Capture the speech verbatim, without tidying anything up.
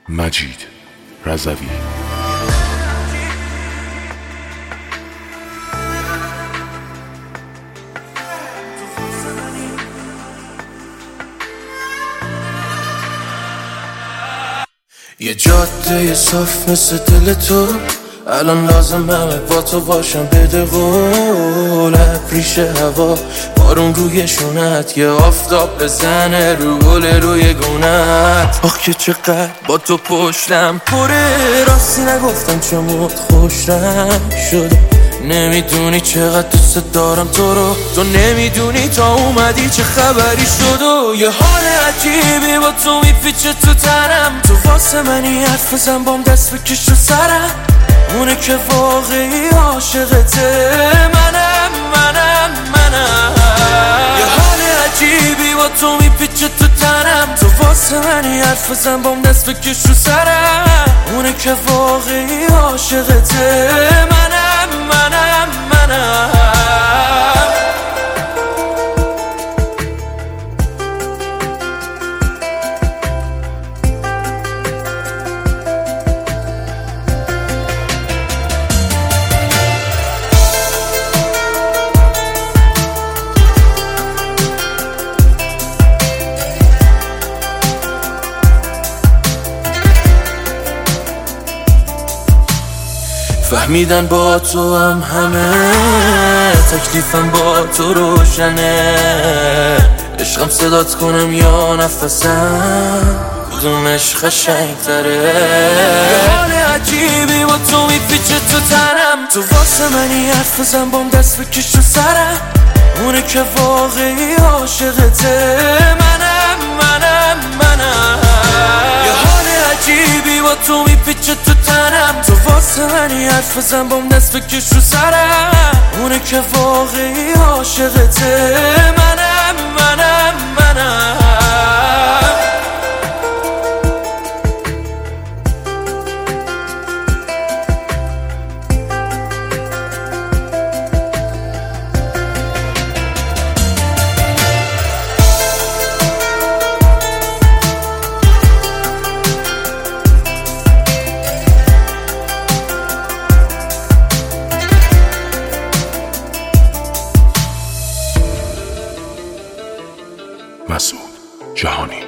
مجید رضوی. یه جاده صاف مثل دل تو، الان لازمه با تو باشم. بده قول ریش هوا، بارون روی شونت، یه آفتاب بزنه رو گل روی گونت. آخ که چقدر با تو پشتم پره، راستی نگفتم چموت خوشم شده. نمیدونی چقدر دوست دارم تو رو، تو نمیدونی تا اومدی چه خبری شد. و یه حال عجیبی با تو میپیچه تو تنم، تو واسه منی حرف بزن بام دست بکش رو سرم. اونه که واقعی عاشقته، منم منم منم. یه حال عجیبی با تو میپیچه تو تنم، تو واسه منی حرف بزن بام دست بکش رو سرم. اونه که واقعی عاشقته، منم منم منم. فهمیدن با تو هم همه، تکلیفم با تو روشنه. عشقم صدات کنم یا نفسم، کدومش قشنگ تره. یه حال عجیبی با تو میپیچه تو تنم، تو واسه منی حرف بزن بام دست بکش رو سرم. اونه که واقعی عاشقته، منم منم منم. یه حال عجیبی با تو میپیچه تو تنم، تو واسه منی حرف بزن بام دست بکش رو سرم. اونه که واقعی عاشقته، منم منم منم. مسعود جهانی.